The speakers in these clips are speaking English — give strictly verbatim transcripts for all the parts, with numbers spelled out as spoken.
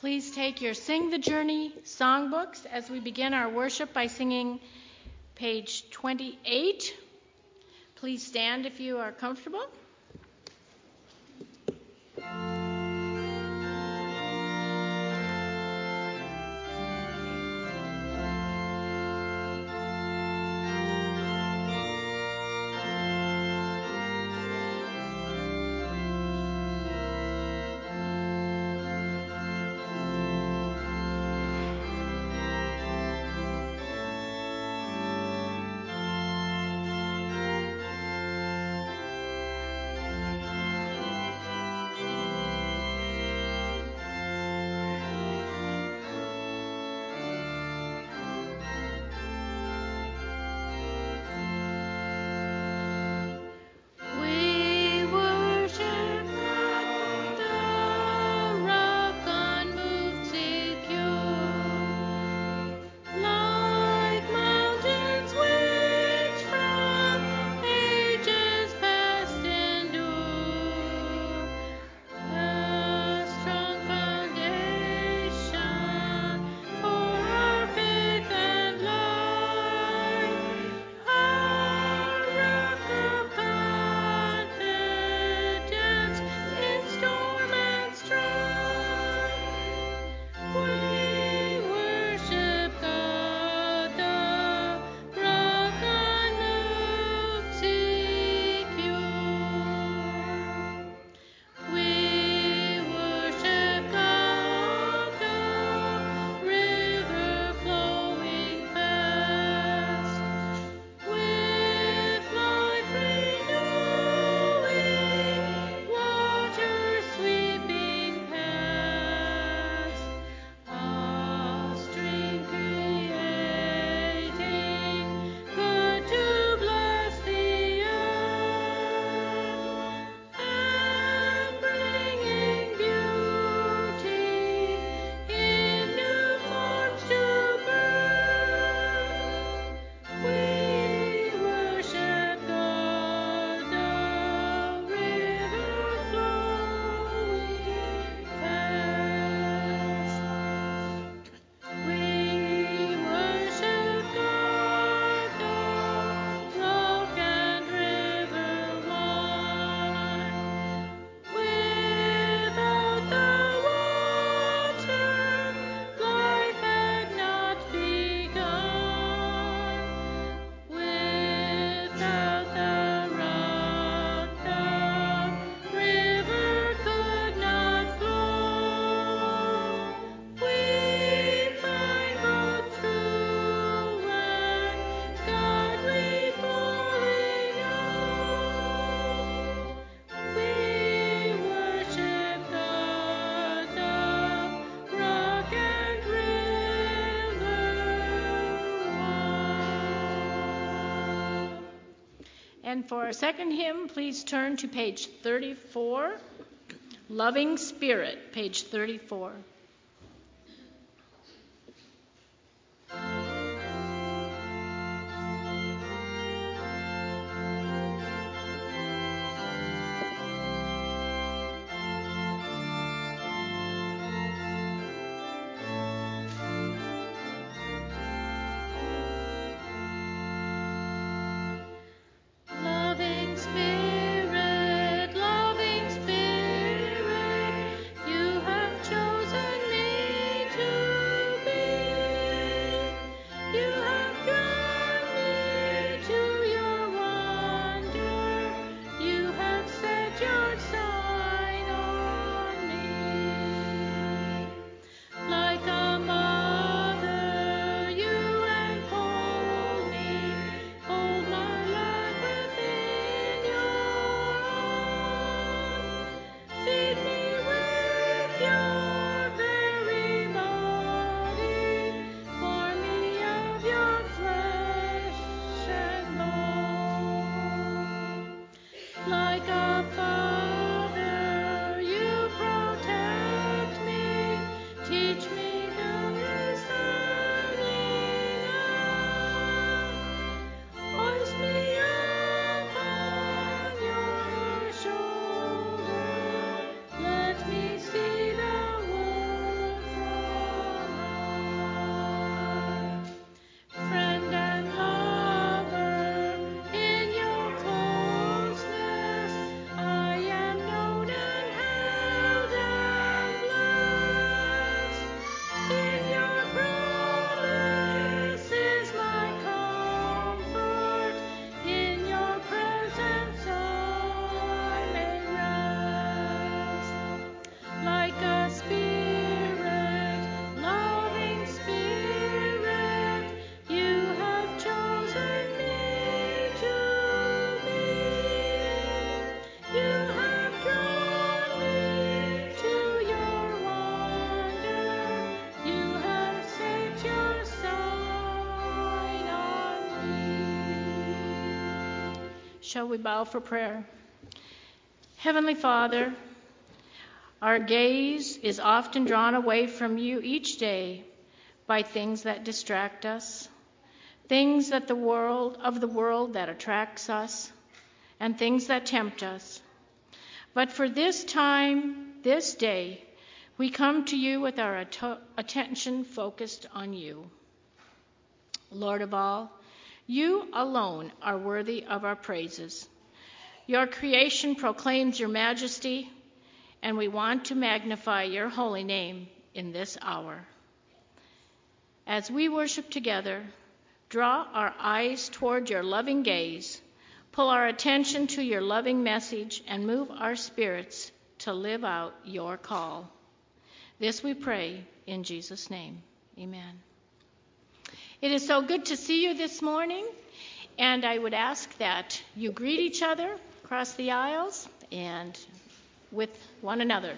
Please take your Sing the Journey songbooks as we begin our worship by singing page twenty-eight. Please stand if you are comfortable. And for our second hymn, please turn to page thirty-four, Loving Spirit, page thirty-four. Loving Spirit, you have chosen Shall we bow for prayer? Heavenly Father, our gaze is often drawn away from you each day by things that distract us, things that the world of the world that attracts us, and things that tempt us. But for this time, this day, we come to you with our at- attention focused on you. Lord of all, you alone are worthy of our praises. Your creation proclaims your majesty, and we want to magnify your holy name in this hour. As we worship together, draw our eyes toward your loving gaze, pull our attention to your loving message, and move our spirits to live out your call. This we pray in Jesus' name. Amen. It is so good to see you this morning, and I would ask that you greet each other across the aisles and with one another.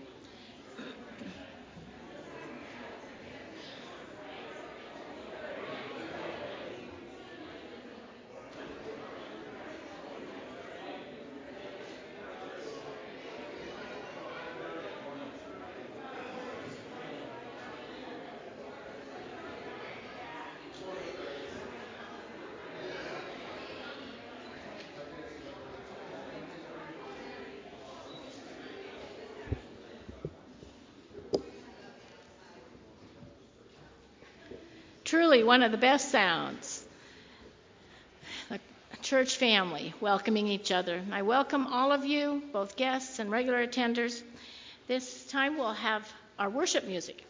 Truly one of the best sounds, the church family welcoming each other. I welcome all of you, both guests and regular attenders. This time we'll have our worship music.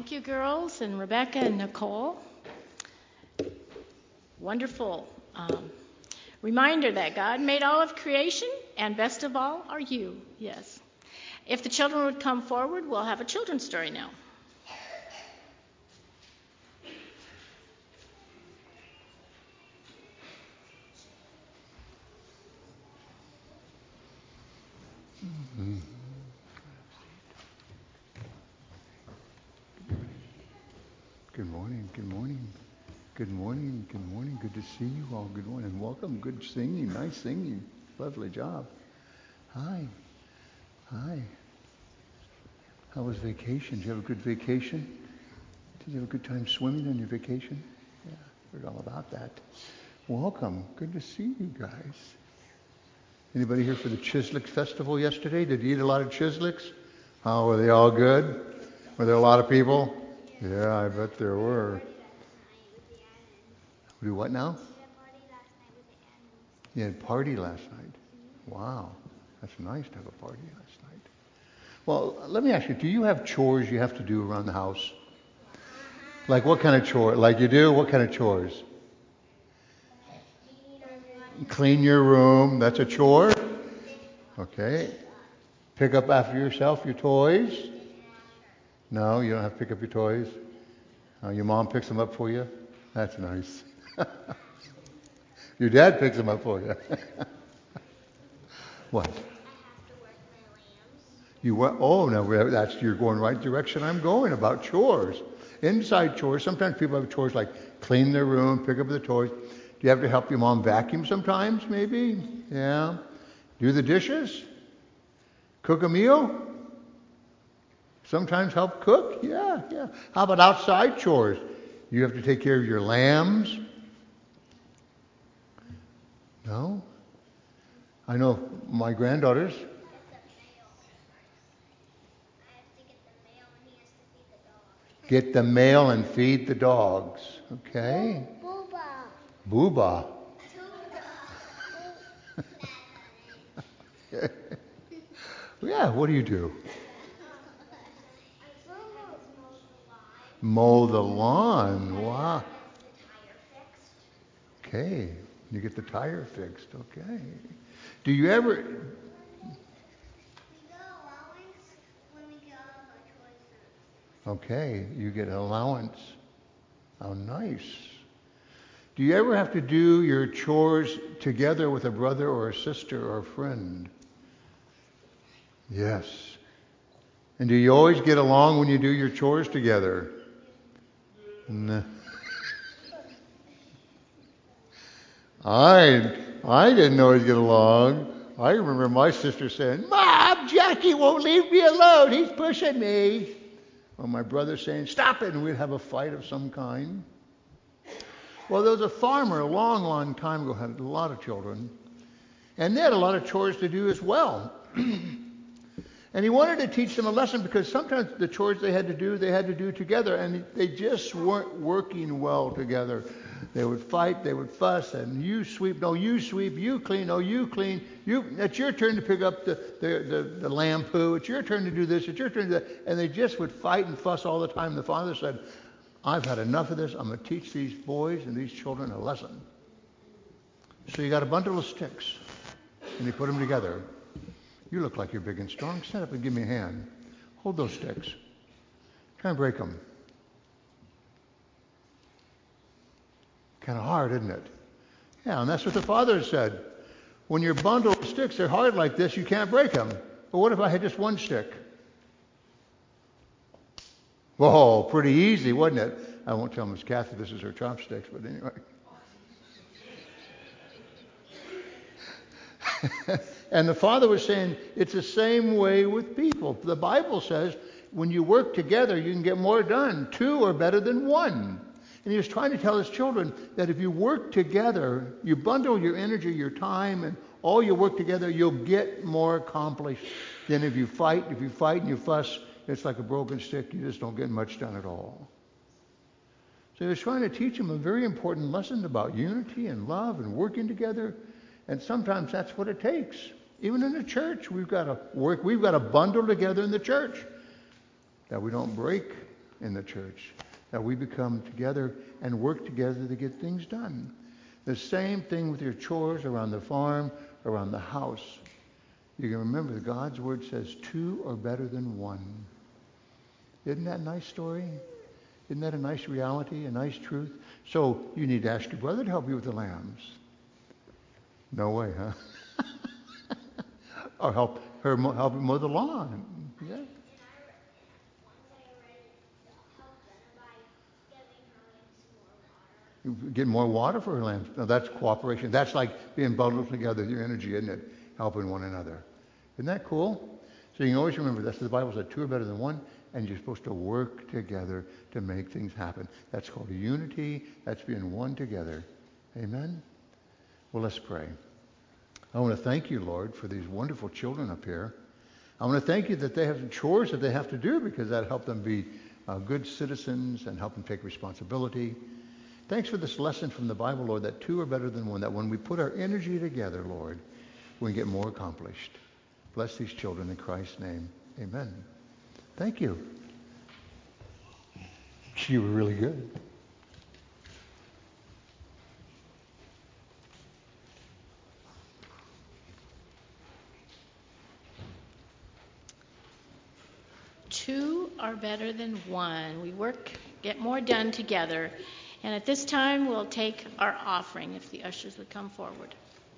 Thank you, girls, and Rebecca and Nicole. Wonderful um, reminder that God made all of creation, and best of all are you. Yes. If the children would come forward, we'll have a children's story now. Mm-hmm. Good morning, good morning, good morning, good morning. Good to see you all. Good morning. Welcome. Good singing. Nice singing. Lovely job. Hi. Hi. How was vacation? Did you have a good vacation? Did you have a good time swimming on your vacation? Yeah, heard all about that. Welcome. Good to see you guys. Anybody here for the Chislic Festival yesterday? Did you eat a lot of Chislics? Oh, were they all good? Were there a lot of people? Yeah, I bet there were. Do what now? You had a party last night. Wow, that's nice to have a party last night. Well, let me ask you, do you have chores you have to do around the house? Like what kind of chore? Like you do? What kind of chores? Clean your room. That's a chore? Okay. Pick up after yourself your toys? No, you don't have to pick up your toys? Uh, your mom picks them up for you? That's nice. Your dad picks them up for you. What? I have to work my lambs. You what? Oh, no, that's you're going right direction I'm going about chores. Inside chores. Sometimes people have chores like clean their room, pick up the toys. Do you have to help your mom vacuum sometimes, maybe? Yeah. Do the dishes? Cook a meal? Sometimes help cook? Yeah, yeah. How about outside chores? You have to take care of your lambs? No? I know my granddaughters. Get the mail and feed the dogs. Okay. Booba. Booba. Yeah, what do you do? Mow the lawn. Wow. Okay. You get the tire fixed. Okay. Do you ever... We get allowance when we get all of our toys. Okay. You get allowance. How nice. Do you ever have to do your chores together with a brother or a sister or a friend? Yes. And do you always get along when you do your chores together? No. I I didn't always get along. I remember my sister saying, "Mom, Jackie won't leave me alone. He's pushing me." Or my brother saying, "Stop it," and we'd have a fight of some kind. Well, there was a farmer a long, long time ago, had a lot of children, and they had a lot of chores to do as well. And he wanted to teach them a lesson because sometimes the chores they had to do, they had to do together, and they just weren't working well together. They would fight, they would fuss, and you sweep, no, you sweep, you clean, no, you clean. You, it's your turn to pick up the, the, the, the lamb poo. It's your turn to do this. It's your turn to do that. And they just would fight and fuss all the time. The father said, "I've had enough of this. I'm going to teach these boys and these children a lesson." So you got a bundle of sticks, and he put them together. "You look like you're big and strong. Stand up and give me a hand. Hold those sticks. Try and break them." Kind of hard, isn't it? Yeah, and that's what the father said. When your bundle of sticks are hard like this, you can't break them. But what if I had just one stick? Whoa, pretty easy, wasn't it? I won't tell Miss Kathy this is her chopsticks, but anyway. And the father was saying, it's the same way with people. The Bible says, when you work together, you can get more done. Two are better than one. And he was trying to tell his children that if you work together, you bundle your energy, your time, and all you work together, you'll get more accomplished than if you fight. If you fight and you fuss, it's like a broken stick. You just don't get much done at all. So he was trying to teach them a very important lesson about unity and love and working together. And sometimes that's what it takes. Even in the church, we've got to work, we've got to bundle together in the church that we don't break in the church, that we become together and work together to get things done. The same thing with your chores around the farm, around the house. You can remember that God's word says two are better than one. Isn't that a nice story? Isn't that a nice reality, a nice truth? So you need to ask your brother to help you with the lambs. No way, huh? Or help her mo- help him mow the lawn. Yeah. You get more water for her lambs. Now that's cooperation. That's like being bundled together, your energy, isn't it? Helping one another. Isn't that cool? So you can always remember that's what the Bible said, two are better than one, and you're supposed to work together to make things happen. That's called unity. That's being one together. Amen? Well, let's pray. I want to thank you, Lord, for these wonderful children up here. I want to thank you that they have chores that they have to do because that helped them be uh, good citizens and help them take responsibility. Thanks for this lesson from the Bible, Lord, that two are better than one, that when we put our energy together, Lord, we get more accomplished. Bless these children in Christ's name. Amen. Thank you. You were really good. Two are better than one. We work, get more done together. And at this time, we'll take our offering, if the ushers would come forward.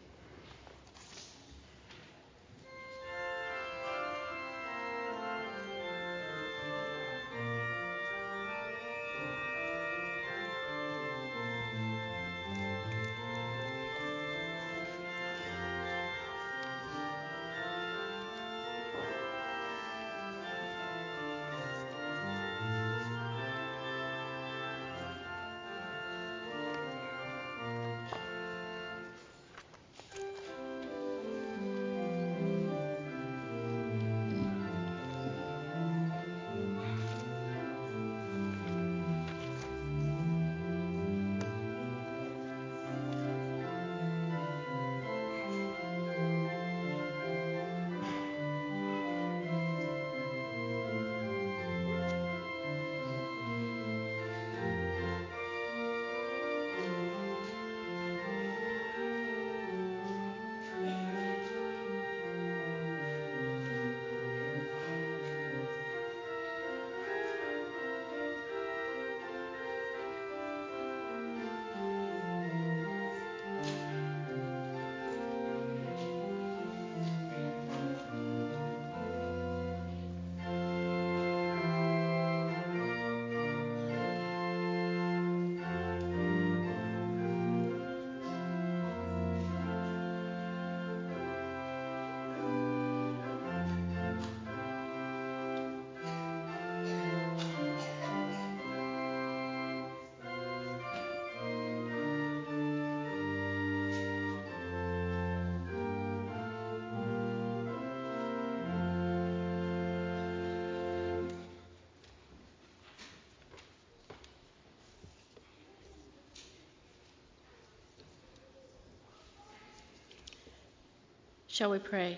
Shall we pray?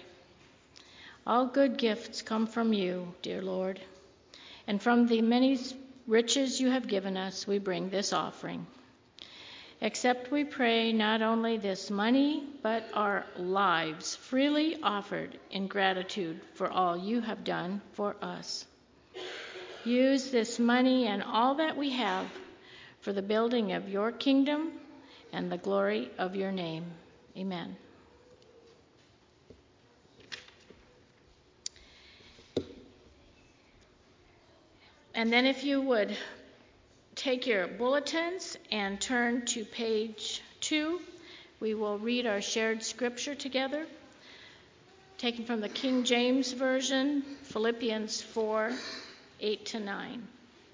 All good gifts come from you, dear Lord, and from the many riches you have given us, we bring this offering. Accept, we pray, not only this money, but our lives freely offered in gratitude for all you have done for us. Use this money and all that we have for the building of your kingdom and the glory of your name. Amen. And then if you would take your bulletins and turn to page two, we will read our shared scripture together, taken from the King James Version, Philippians four, eight to nine.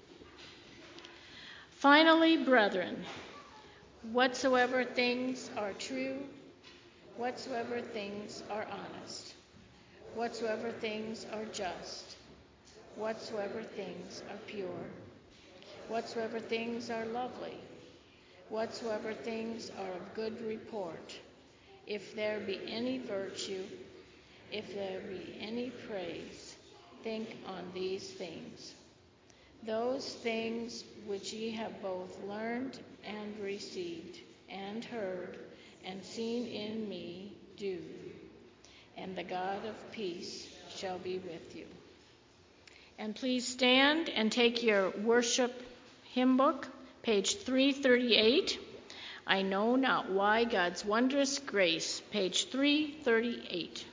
Finally, brethren, whatsoever things are true, whatsoever things are honest, whatsoever things are just, whatsoever things are pure, whatsoever things are lovely, whatsoever things are of good report, if there be any virtue, if there be any praise, think on these things. those things which ye have both learned and received, and heard, and seen in me, do, and the God of peace shall be with you. And please stand and take your worship hymn book, page three thirty-eight. I know not why God's wondrous grace, page three thirty-eight.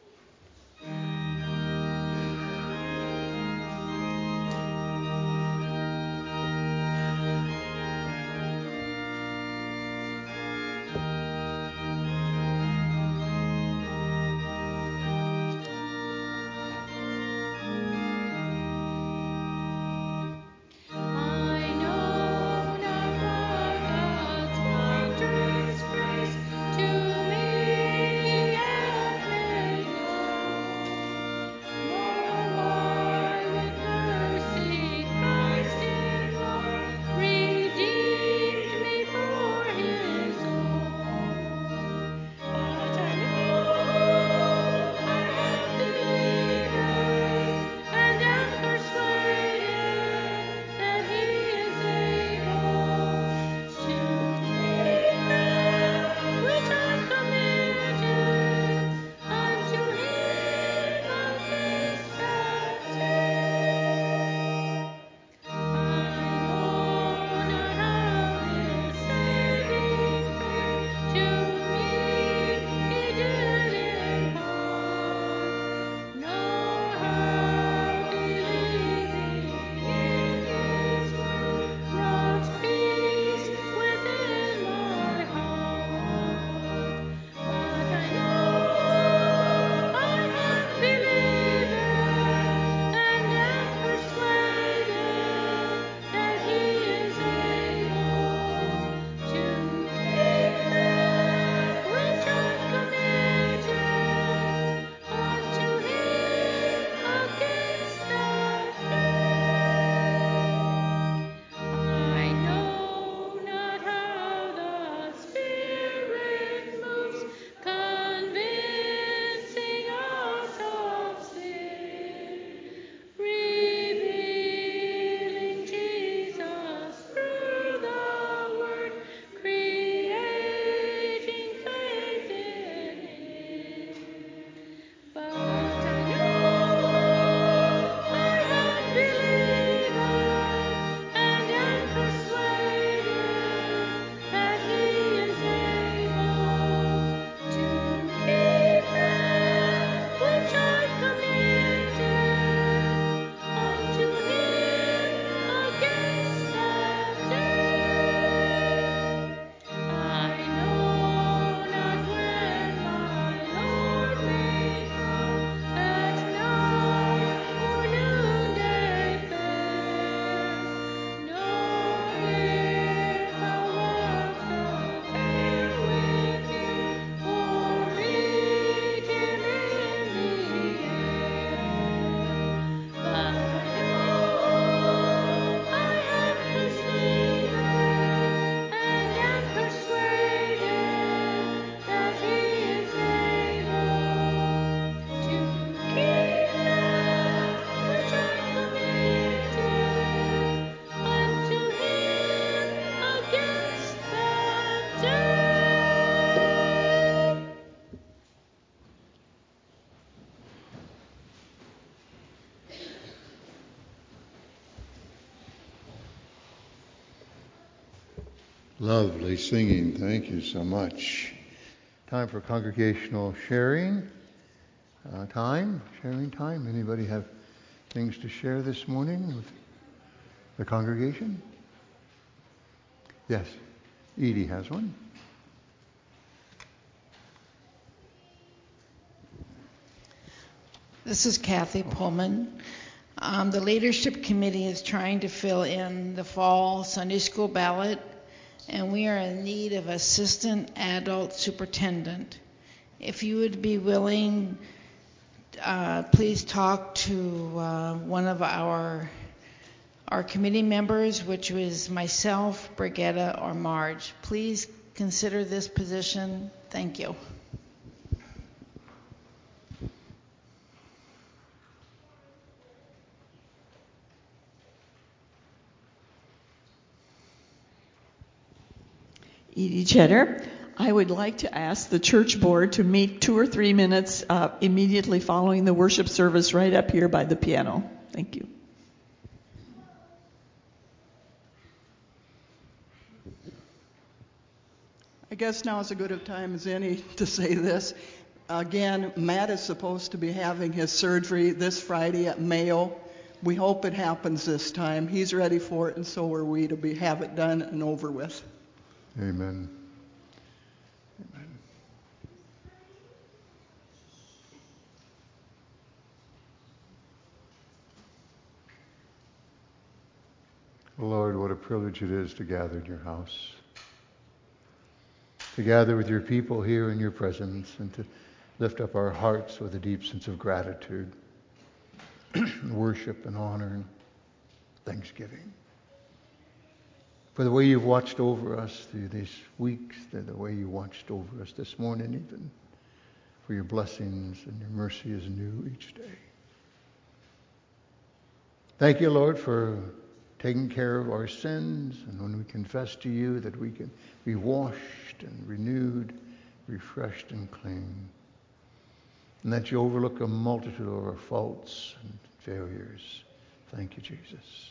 Lovely singing. Thank you so much. Time for congregational sharing. Uh, time, sharing time. Anybody have things to share this morning with the congregation? Yes, Edie has one. This is Kathy Pullman. Um, the leadership committee is trying to fill in the fall Sunday school ballot, and we are in need of assistant adult superintendent. If you would be willing, uh, please talk to uh, one of our our committee members, which was myself, Brigitta, or Marge. Please consider this position. Thank you. Edie Cheddar. I would like to ask the church board to meet two or three minutes uh, immediately following the worship service right up here by the piano. Thank you. I guess now is as good a time as any to say this. Again, Matt is supposed to be having his surgery this Friday at Mayo. We hope it happens this time. He's ready for it, and so are we, to be have it done and over with. Amen. Amen. Lord, what a privilege it is to gather in your house, to gather with your people here in your presence, and to lift up our hearts with a deep sense of gratitude, worship and honor and thanksgiving for the way you've watched over us through these weeks, the, the way you watched over us this morning even, for your blessings and your mercy is new each day. Thank you, Lord, for taking care of our sins, and when we confess to you that we can be washed and renewed, refreshed and clean, and that you overlook a multitude of our faults and failures. Thank you, Jesus.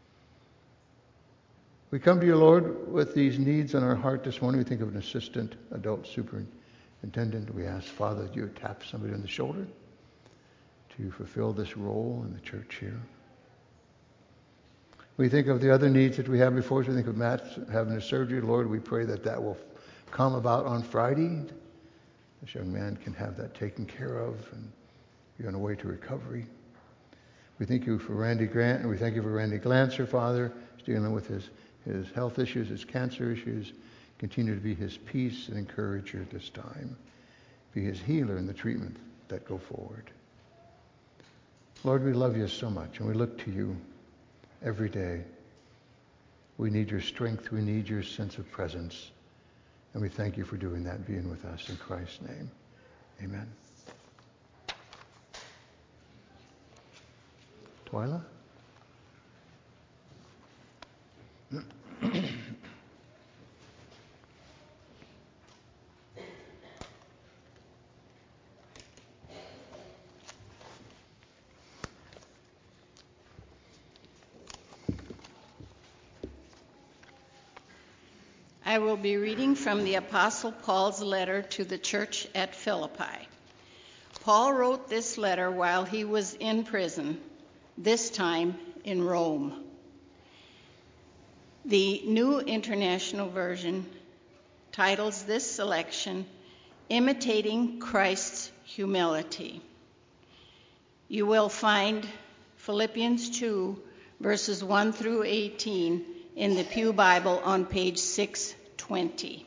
We come to you, Lord, with these needs on our heart this morning. We think of an assistant adult superintendent. We ask, Father, that you would tap somebody on the shoulder to fulfill this role in the church here. We think of the other needs that we have before us. We think of Matt having a surgery. Lord, we pray that that will come about on Friday. This young man can have that taken care of and be on the way to recovery. We thank you for Randy Grant, and we thank you for Randy Glancer, Father. He's dealing with his, his health issues, his cancer issues. Continue to be his peace and encourager at this time. Be his healer in the treatment that go forward. Lord, we love you so much, and we look to you every day. We need your strength. We need your sense of presence. And we thank you for doing that, being with us. In Christ's name, amen. Twyla? I will be reading from the Apostle Paul's letter to the church at Philippi. Paul wrote this letter while he was in prison, this time in Rome. The New International Version titles this selection, Imitating Christ's Humility. You will find Philippians two, verses one through eighteen, in the Pew Bible on page six twenty.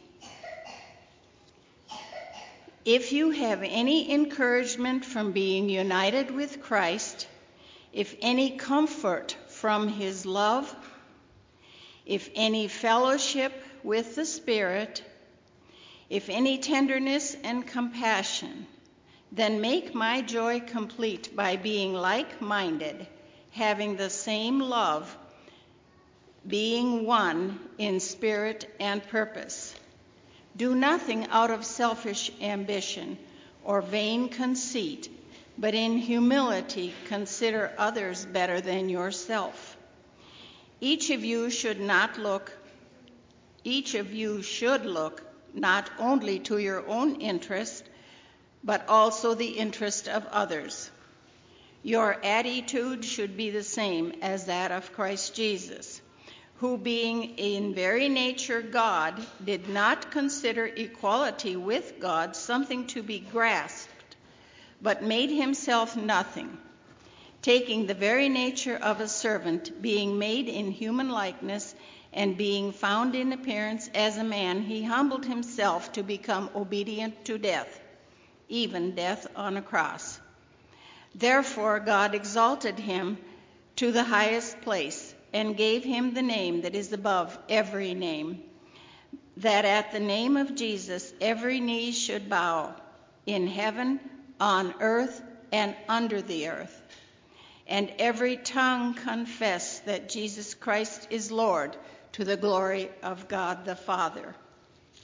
If you have any encouragement from being united with Christ, if any comfort from his love, if any fellowship with the Spirit, if any tenderness and compassion, then make my joy complete by being like-minded, having the same love, being one in spirit and purpose. Do nothing out of selfish ambition or vain conceit, but in humility consider others better than yourself. Each of you should not look, each of you should look not only to your own interest, but also the interest of others. Your attitude should be the same as that of Christ Jesus, who being in very nature God, did not consider equality with God something to be grasped, but made himself nothing, taking the very nature of a servant, being made in human likeness, and being found in appearance as a man, he humbled himself to become obedient to death, even death on a cross. Therefore God exalted him to the highest place, and gave him the name that is above every name, that at the name of Jesus every knee should bow, in heaven, on earth, and under the earth, and every tongue confess that Jesus Christ is Lord, to the glory of God the Father.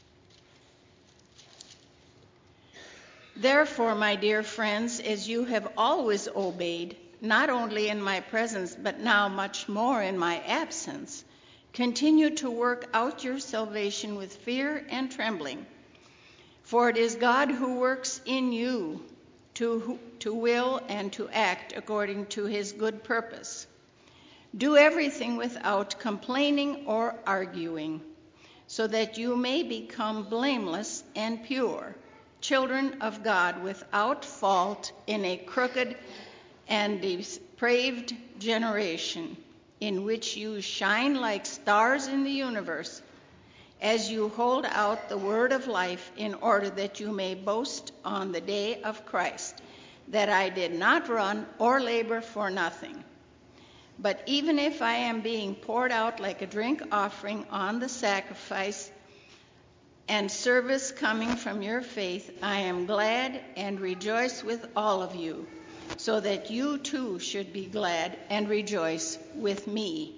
Therefore, my dear friends, as you have always obeyed, not only in my presence, but now much more in my absence, continue to work out your salvation with fear and trembling. For it is God who works in you to, to will and to act according to his good purpose. Do everything without complaining or arguing, so that you may become blameless and pure, children of God without fault in a crooked and depraved generation, in which you shine like stars in the universe, as you hold out the word of life, in order that you may boast on the day of Christ, that I did not run or labor for nothing. But even if I am being poured out like a drink offering on the sacrifice and service coming from your faith, I am glad and rejoice with all of you, so that you too should be glad and rejoice with me.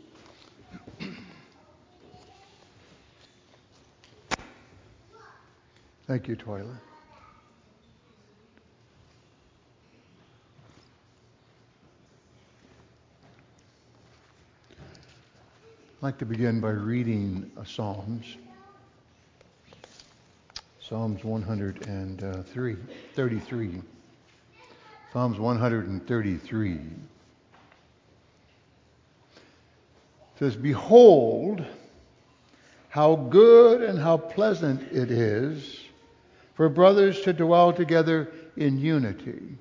Thank you, Twyla. I'd like to begin by reading a Psalms. Psalms one hundred three, thirty-three. Psalms one hundred thirty-three. It says, "Behold, how good and how pleasant it is for brothers to dwell together in unity.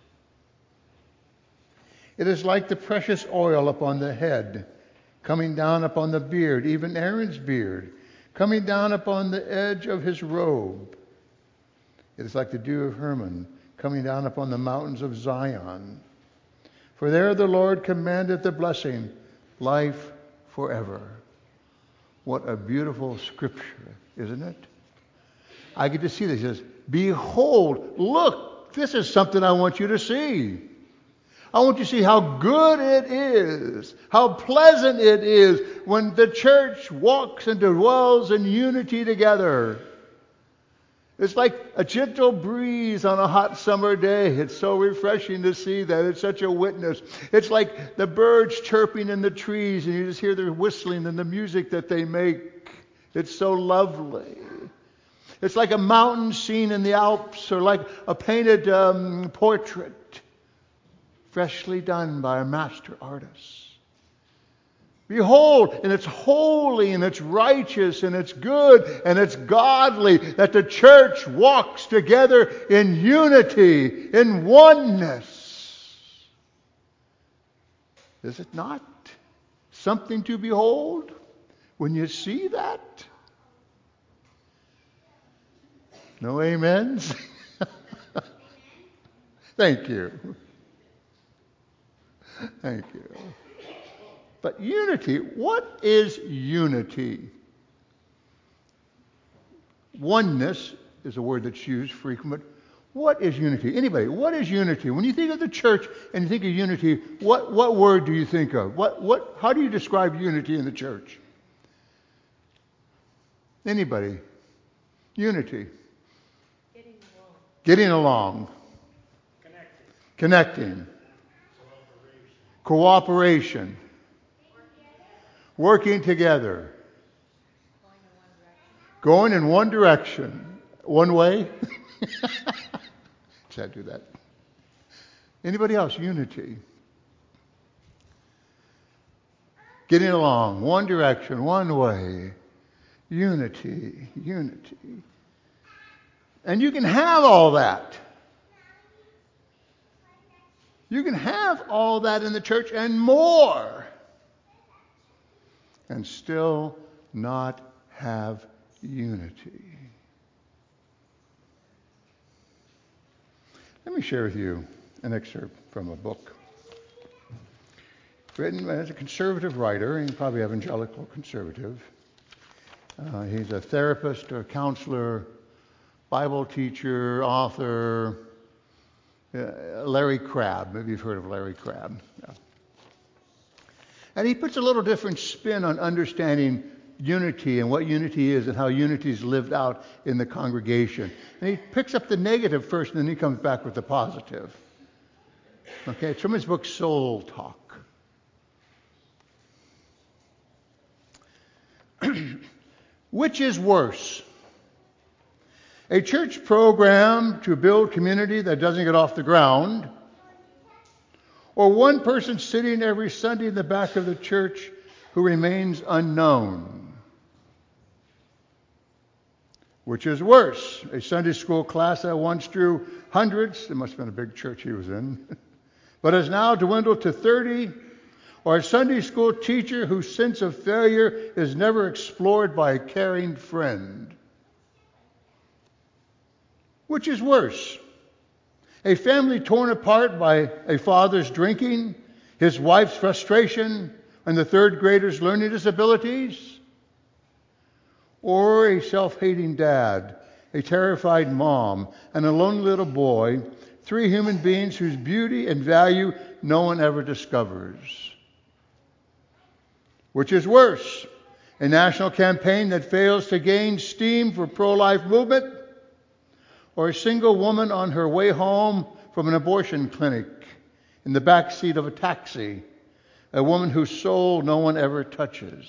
It is like the precious oil upon the head, coming down upon the beard, even Aaron's beard, coming down upon the edge of his robe. It is like the dew of Hermon, coming down upon the mountains of Zion. For there the Lord commanded the blessing, life forever." What a beautiful scripture, isn't it? I get to see this. It says, "Behold, look, this is something I want you to see. I want you to see how good it is, how pleasant it is when the church walks and dwells in unity together. It's like a gentle breeze on a hot summer day. It's so refreshing to see that. It's such a witness. It's like the birds chirping in the trees, and you just hear their whistling and the music that they make. It's so lovely. It's like a mountain scene in the Alps, or like a painted um, portrait, freshly done by a master artist. Behold, and it's holy, and it's righteous, and it's good, and it's godly that the church walks together in unity, in oneness. Is it not something to behold when you see that? No amens? Thank you. Thank you. But unity, what is unity? Oneness is a word that's used frequently. What is unity? Anybody, what is unity? When you think of the church and you think of unity, what, what word do you think of? What, what, how do you describe unity in the church? Anybody? Unity. Getting along. Getting along. Connecting. Connecting. Cooperation. Cooperation. Working together. Going in one direction. One way? Should I do that? Anybody else? Unity. Getting along. One direction. One way. Unity. Unity. And you can have all that. You can have all that in the church and more, and still not have unity. Let me share with you an excerpt from a book written as a conservative writer, and probably evangelical conservative. Uh, he's a therapist, a counselor, Bible teacher, author, uh, Larry Crabb. Maybe you've heard of Larry Crabb. Yeah. And he puts a little different spin on understanding unity and what unity is and how unity is lived out in the congregation. And he picks up the negative first, and then he comes back with the positive. Okay, it's from his book, Soul Talk. Which is worse? A church program to build community that doesn't get off the ground, or one person sitting every Sunday in the back of the church who remains unknown? Which is worse? A Sunday school class that once drew hundreds, it must have been a big church he was in, but has now dwindled to thirty, or a Sunday school teacher whose sense of failure is never explored by a caring friend? Which is worse? A family torn apart by a father's drinking, his wife's frustration, and the third grader's learning disabilities? Or a self-hating dad, a terrified mom, and a lonely little boy, three human beings whose beauty and value no one ever discovers? Which is worse? A national campaign that fails to gain steam for pro-life movement, or a single woman on her way home from an abortion clinic in the back seat of a taxi, a woman whose soul no one ever touches?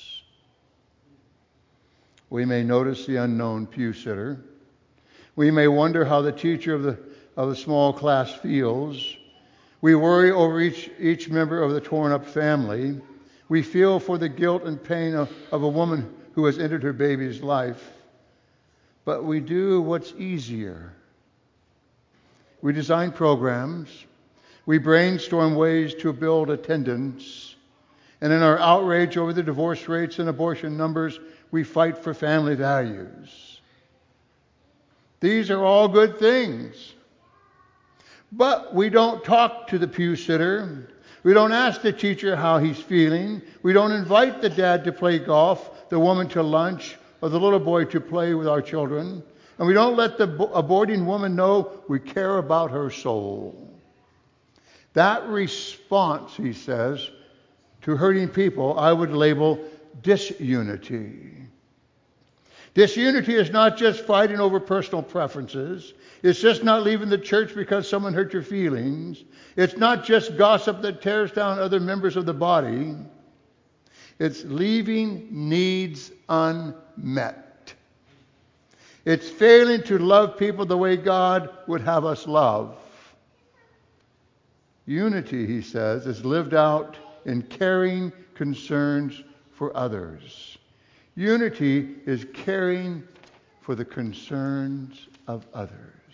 We may notice the unknown pew sitter. We may wonder how the teacher of the of the small class feels. We worry over each each member of the torn up family. We feel for the guilt and pain of, of a woman who has ended her baby's life. But we do what's easier. We design programs. We brainstorm ways to build attendance. And in our outrage over the divorce rates and abortion numbers, we fight for family values. These are all good things. But we don't talk to the pew sitter. We don't ask the teacher how he's feeling. We don't invite the dad to play golf, the woman to lunch, or the little boy to play with our children. And we don't let the aborting woman know we care about her soul. That response, he says, to hurting people, I would label disunity. Disunity is not just fighting over personal preferences. It's just not leaving the church because someone hurt your feelings. It's not just gossip that tears down other members of the body. It's leaving needs unmet. It's failing to love people the way God would have us love. Unity, he says, is lived out in caring concerns for others. Unity is caring for the concerns of others.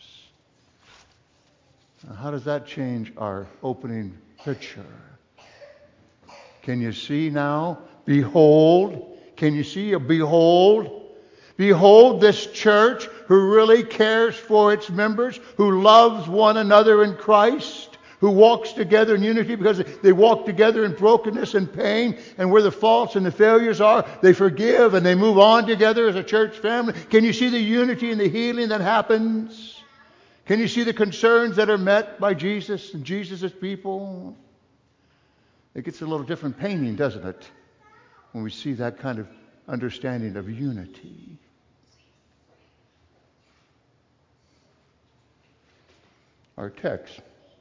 Now, how does that change our opening picture? Can you see now? Behold. Can you see a behold? Behold this church who really cares for its members, who loves one another in Christ, who walks together in unity because they walk together in brokenness and pain, and where the faults and the failures are, they forgive and they move on together as a church family. Can you see the unity and the healing that happens? Can you see the concerns that are met by Jesus and Jesus' people? It gets a little different painting, doesn't it, when we see that kind of understanding of unity. Our text.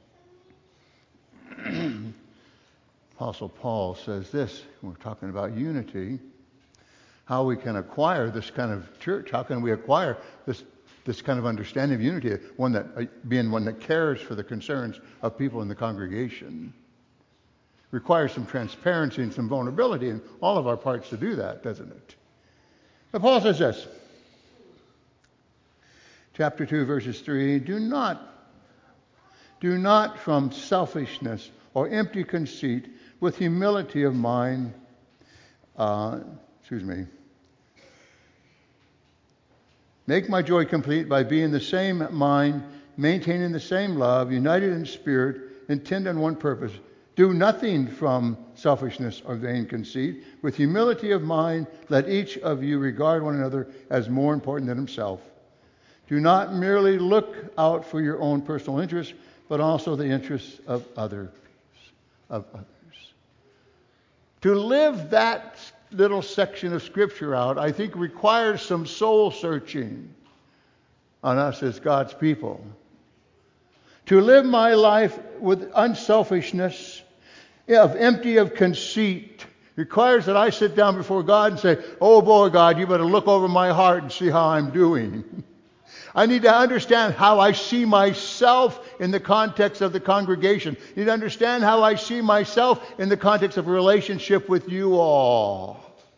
Apostle Paul says this, when we're talking about unity, how we can acquire this kind of church, how can we acquire this this kind of understanding of unity, one that uh, being one that cares for the concerns of people in the congregation. Requires some transparency and some vulnerability in all of our parts to do that, doesn't it? But Paul says this, chapter two, verses three, do not Do not from selfishness or empty conceit, with humility of mind, uh, excuse me, make my joy complete by being the same mind, maintaining the same love, united in spirit, intent on one purpose. Do nothing from selfishness or vain conceit. With humility of mind, let each of you regard one another as more important than himself. Do not merely look out for your own personal interests, but also the interests of others. Of others. To live that little section of Scripture out, I think requires some soul searching on us as God's people. To live my life with unselfishness, of empty of conceit, requires that I sit down before God and say, oh boy, God, you better look over my heart and see how I'm doing. I need to understand how I see myself in the context of the congregation. I need to understand how I see myself in the context of a relationship with you all.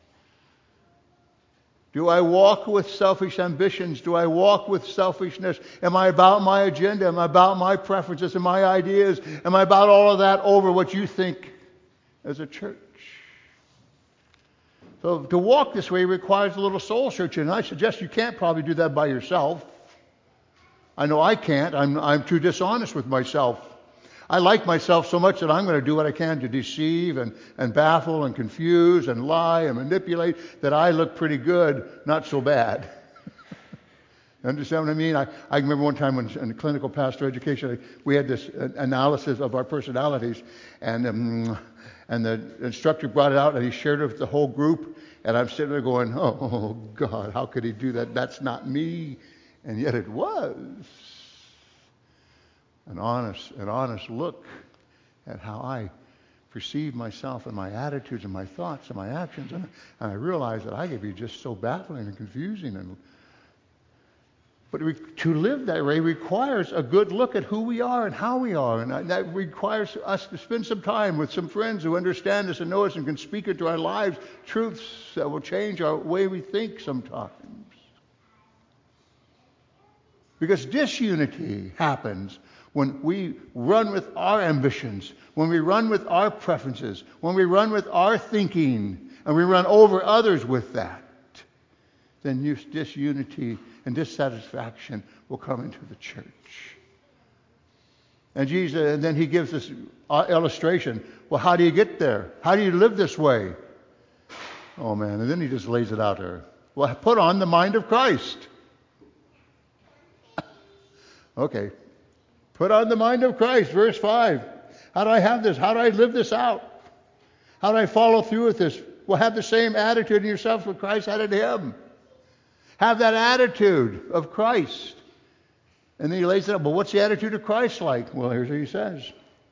Do I walk with selfish ambitions? Do I walk with selfishness? Am I about my agenda? Am I about my preferences and my ideas? Am I about all of that over what you think as a church? So to walk this way requires a little soul searching. And I suggest you can't probably do that by yourself. I know I can't. I'm, I'm too dishonest with myself. I like myself so much that I'm going to do what I can to deceive and, and baffle and confuse and lie and manipulate that I look pretty good, not so bad. Understand what I mean? I, I remember one time when, in clinical pastoral education, we had this analysis of our personalities, and um, and the instructor brought it out and he shared it with the whole group, and I'm sitting there going, oh, God, how could he do that? That's not me. And yet it was. An honest, an honest look at how I perceive myself and my attitudes and my thoughts and my actions. And, and I realized that I could be just so baffling and confusing. And, but re- to live that way requires a good look at who we are and how we are. And that requires us to spend some time with some friends who understand us and know us and can speak into our lives truths that will change our way we think sometimes. Because disunity happens when we run with our ambitions, when we run with our preferences, when we run with our thinking, and we run over others with that, then disunity and dissatisfaction will come into the church. And Jesus, and then he gives this illustration. Well, how do you get there? How do you live this way? Oh man, and then he just lays it out there. Well, put on the mind of Christ. Okay. Put on the mind of Christ, verse five. How do I have this? How do I live this out? How do I follow through with this? Well, have the same attitude in yourself that Christ had in him. Have that attitude of Christ. And then he lays it up. But what's the attitude of Christ like? Well, here's what he says.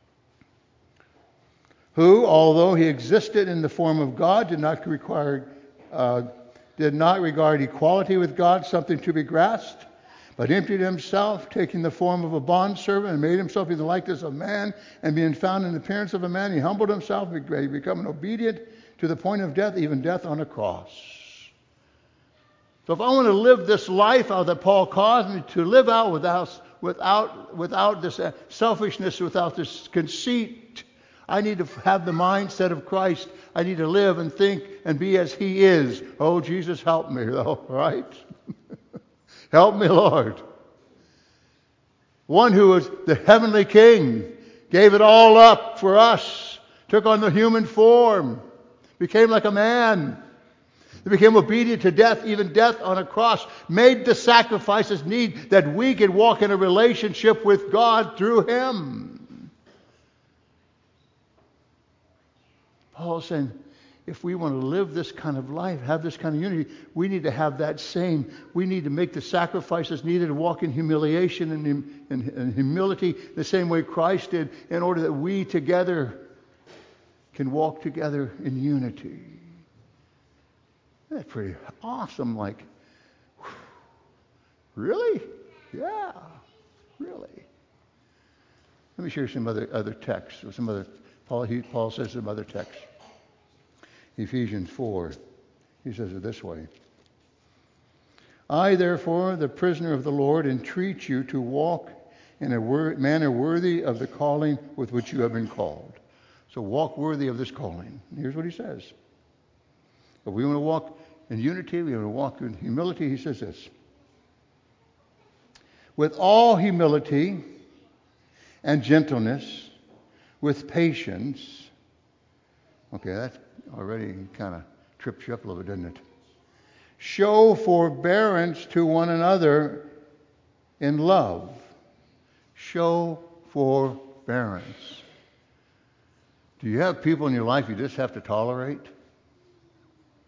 Who, although he existed in the form of God, did not require, uh, did not regard equality with God something to be grasped, but emptied himself, taking the form of a bondservant, and made himself in the likeness of man, and being found in the appearance of a man, he humbled himself, he became obedient to the point of death, even death on a cross. So if I want to live this life out that Paul calls me to live out without, without, without this selfishness, without this conceit, I need to have the mindset of Christ. I need to live and think and be as he is. Oh, Jesus, help me, though, right? Help me, Lord. One who was the heavenly king, gave it all up for us, took on the human form, became like a man. He became obedient to death, even death on a cross, made the sacrifices needed that we could walk in a relationship with God through him. Paul's saying, if we want to live this kind of life, have this kind of unity, we need to have that same, we need to make the sacrifices needed to walk in humiliation and, and, and humility the same way Christ did, in order that we together can walk together in unity. That's pretty awesome. Like, really? Yeah, really. Let me share some other other texts. Some other Paul. He, Paul says some other texts. Ephesians four. He says it this way. I, therefore, the prisoner of the Lord, entreat you to walk in a wor- manner worthy of the calling with which you have been called. So walk worthy of this calling. And here's what he says. If we want to walk in unity, we want to walk in humility, he says this. With all humility and gentleness, with patience. Okay, that already kind of trips you up a little bit, doesn't it? Show forbearance to one another in love. Show forbearance. Do you have people in your life you just have to tolerate?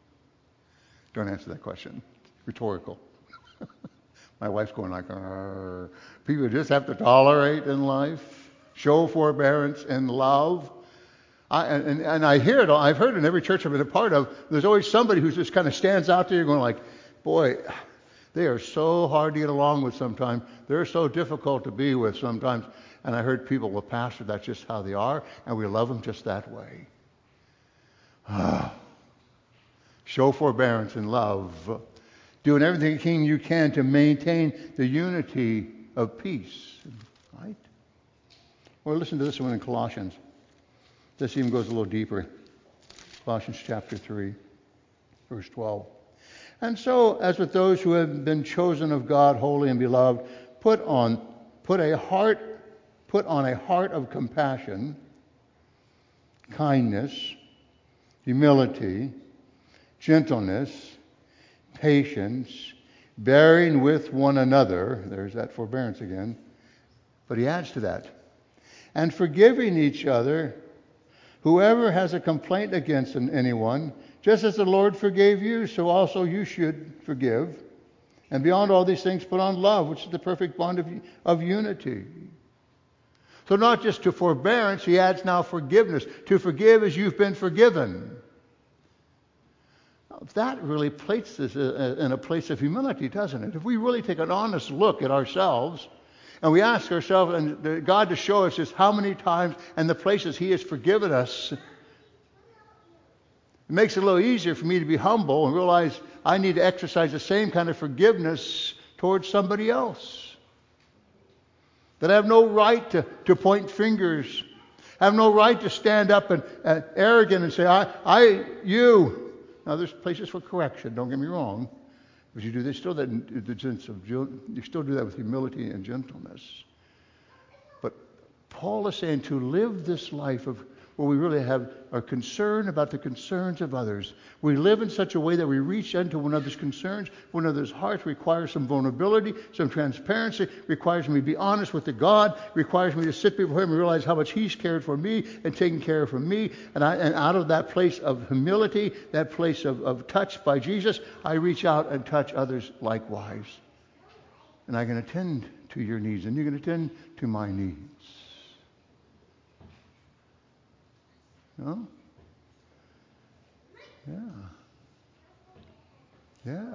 Don't answer that question. Rhetorical. My wife's going like, Arr. People just have to tolerate in life, show forbearance and love. I, and, and I hear it all. I've heard in every church I've been a part of, there's always somebody who just kind of stands out there going like, boy, they are so hard to get along with sometimes. They're so difficult to be with sometimes. And I heard people, well, Pastor, that's just how they are, and we love them just that way. Show forbearance and love. Doing everything you can to maintain the unity of peace. Right? Or listen to this one in Colossians. This even goes a little deeper. Colossians chapter three, verse twelve. And so, as with those who have been chosen of God, holy and beloved, put on, put a heart, put on a heart of compassion, kindness, humility, gentleness, patience, bearing with one another. There's that forbearance again. But he adds to that. And forgiving each other, whoever has a complaint against anyone, just as the Lord forgave you, so also you should forgive. And beyond all these things, put on love, which is the perfect bond of, of unity. So not just to forbearance, he adds now forgiveness. To forgive as you've been forgiven. Now, that really places us in a place of humility, doesn't it? If we really take an honest look at ourselves, and we ask ourselves and God to show us just how many times and the places he has forgiven us, it makes it a little easier for me to be humble and realize I need to exercise the same kind of forgiveness towards somebody else. That I have no right to, to point fingers. I have no right to stand up and uh, arrogant and say, I, I, you. Now there's places for correction, don't get me wrong. But you do this still that in the sense of you still do that with humility and gentleness. But Paul is saying to live this life of where we really have are concerned about the concerns of others. We live in such a way that we reach into one another's concerns, one another's hearts, requires some vulnerability, some transparency, requires me to be honest with the God, requires me to sit before him and realize how much he's cared for me and taken care of me. And, I, and out of that place of humility, that place of, of touch by Jesus, I reach out and touch others likewise. And I can attend to your needs, and you can attend to my needs. No? Yeah. Yeah.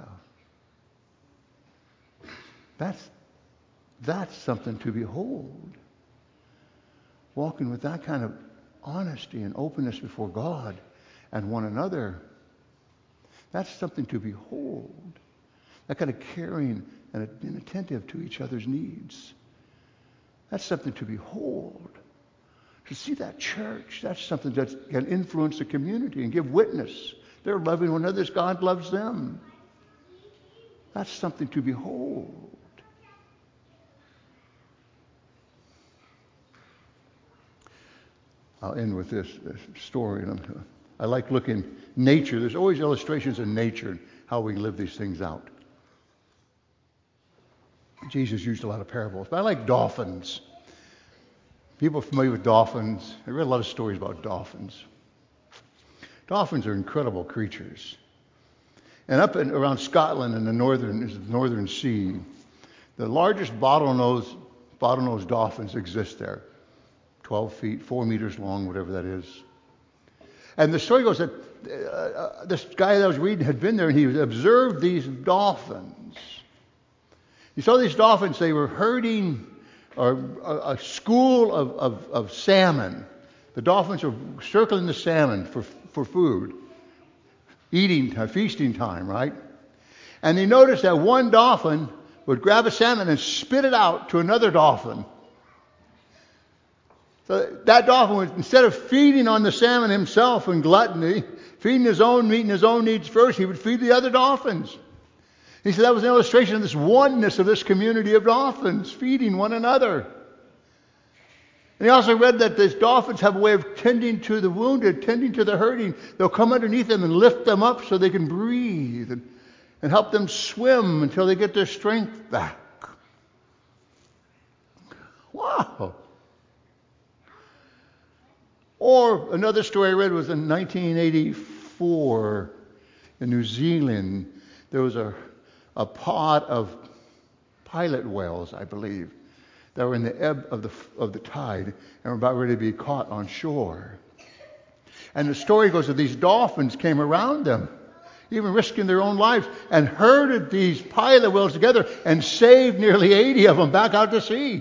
That's that's something to behold. Walking with that kind of honesty and openness before God and one another. That's something to behold. That kind of caring and being attentive to each other's needs. That's something to behold. To see that church, that's something that can influence the community and give witness. They're loving one another as God loves them. That's something to behold. I'll end with this, this story. I like looking nature. There's always illustrations in nature and how we live these things out. Jesus used a lot of parables, but I like dolphins. People familiar with dolphins, I read a lot of stories about dolphins. Dolphins are incredible creatures. And up in, around Scotland in the northern, is the northern sea, the largest bottlenose, bottlenose dolphins exist there. twelve feet, four meters long, whatever that is. And the story goes that uh, this guy that I was reading had been there and he observed these dolphins. He saw these dolphins, they were herding or a, a school of, of, of salmon. The dolphins are circling the salmon for, for food. Eating time, feasting time, right? And he noticed that one dolphin would grab a salmon and spit it out to another dolphin. So that dolphin would, instead of feeding on the salmon himself in gluttony, feeding his own meat and his own needs first, he would feed the other dolphins. He said that was an illustration of this oneness of this community of dolphins feeding one another. And he also read that these dolphins have a way of tending to the wounded, tending to the hurting. They'll come underneath them and lift them up so they can breathe and, and help them swim until they get their strength back. Wow. Or another story I read was in nineteen eighty-four. in New Zealand, there was a, a pod of pilot whales, I believe, that were in the ebb of the, of the tide and were about ready to be caught on shore. And the story goes that these dolphins came around them, even risking their own lives, and herded these pilot whales together and saved nearly eighty of them back out to sea.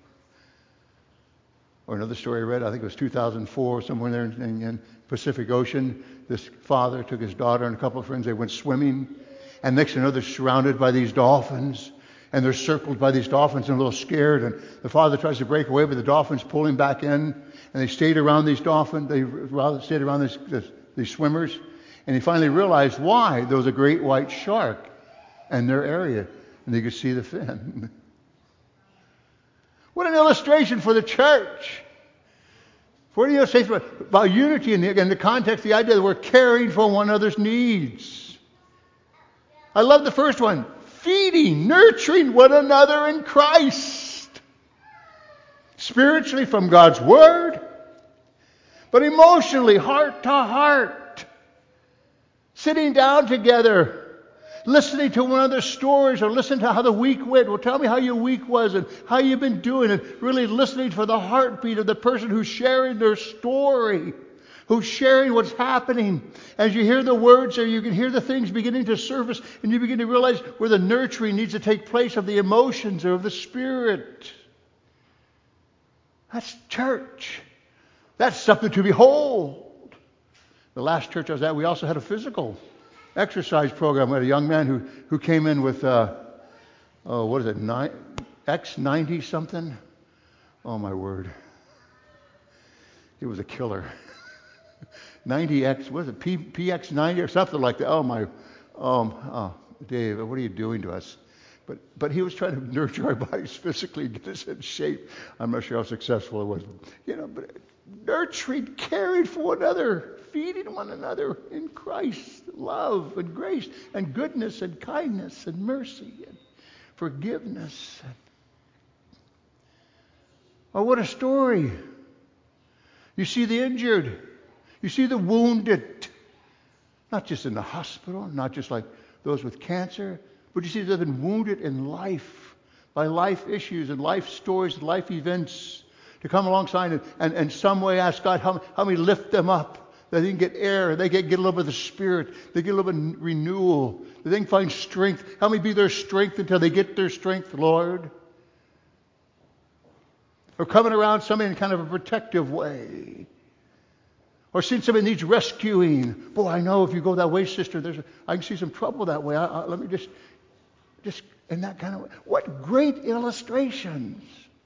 Or another story I read, I think it was two thousand four, somewhere there in the Pacific Ocean. This father took his daughter and a couple of friends. They went swimming, and next thing you know, they're surrounded by these dolphins, and they're circled by these dolphins and a little scared. And the father tries to break away, but the dolphins pull him back in, and they stayed around these dolphins. They stayed around this, this, these swimmers, and he finally realized why. There was a great white shark in their area, and they could see the fin. What an illustration for the church. For the illustration about unity in the, in the context, the idea that we're caring for one another's needs. I love the first one. Feeding, nurturing one another in Christ. Spiritually from God's Word, but emotionally, heart to heart. Sitting down together, listening to one another's stories, or listening to how the week went. Well, tell me how your week was and how you've been doing, and really listening for the heartbeat of the person who's sharing their story, who's sharing what's happening. As you hear the words there, you can hear the things beginning to surface, and you begin to realize where the nurturing needs to take place of the emotions or of the spirit. That's church. That's something to behold. The last church I was at, we also had a physical exercise program. We had a young man who, who came in with, uh, oh, what is it, nine, X ninety something? Oh, my word. It was a killer. ninety X, what is it, P, P X ninety or something like that? Oh, my, um, oh, Dave, what are you doing to us? But but he was trying to nurture our bodies physically, get us in shape. I'm not sure how successful it was. You know, but nurturing, caring for one another, feeding one another in Christ, love and grace and goodness and kindness and mercy and forgiveness. Oh, what a story. You see the injured. You see the wounded. Not just in the hospital, not just like those with cancer, but you see they've been wounded in life, by life issues and life stories and life events, to come alongside and, and, and some way ask God, how, how me lift them up, that they can get air, they can get a little bit of the Spirit, they get a little bit of renewal, that they can find strength. Help me be their strength until they get their strength, Lord. Or coming around somebody in kind of a protective way. Or seeing somebody needs rescuing. Boy, I know if you go that way, sister, there's a, I can see some trouble that way. I, I, let me just, just in that kind of way. What great illustrations.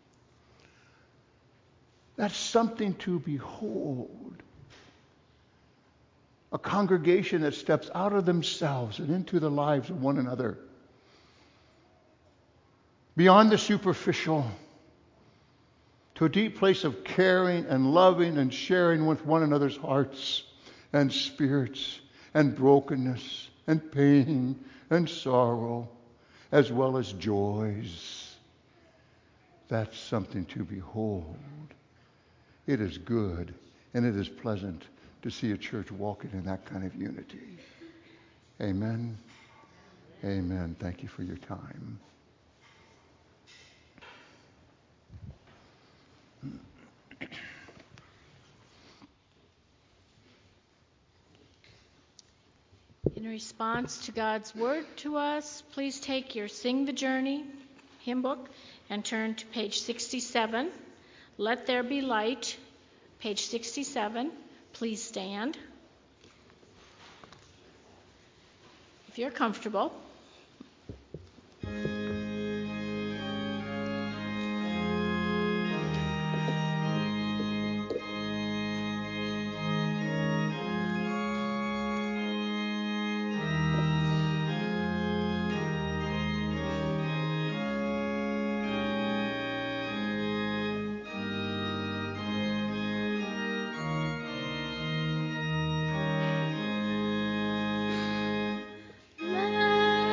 That's something to behold. A congregation that steps out of themselves and into the lives of one another. Beyond the superficial, to a deep place of caring and loving and sharing with one another's hearts and spirits and brokenness and pain and sorrow, as well as joys. That's something to behold. It is good and it is pleasant to see a church walking in that kind of unity. Amen. Amen. Thank you for your time. In response to God's word to us, please take your Sing the Journey hymn book and turn to page sixty-seven. Let There Be Light, page sixty-seven. Please stand. If you're comfortable. Let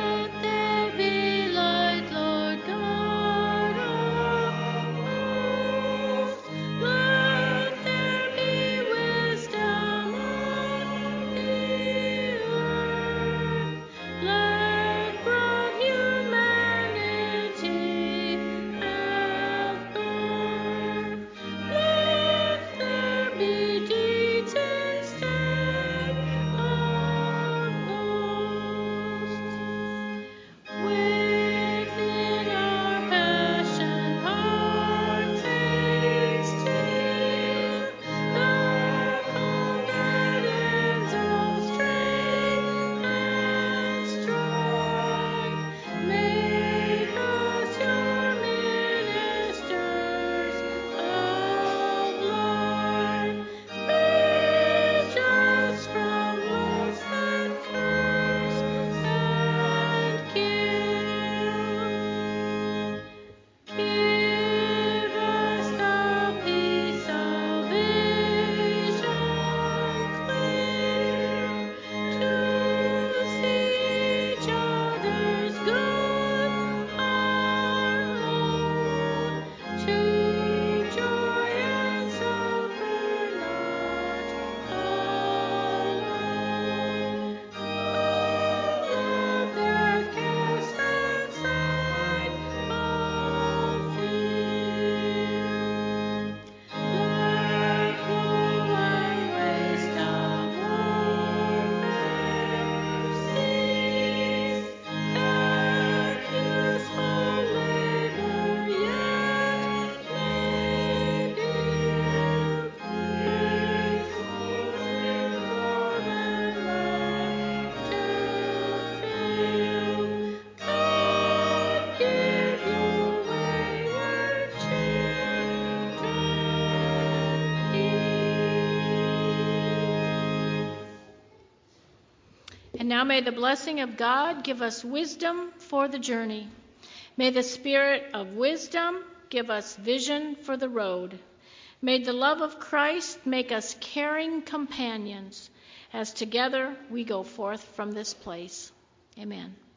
And now may the blessing of God give us wisdom for the journey. May the Spirit of wisdom give us vision for the road. May the love of Christ make us caring companions as together we go forth from this place. Amen.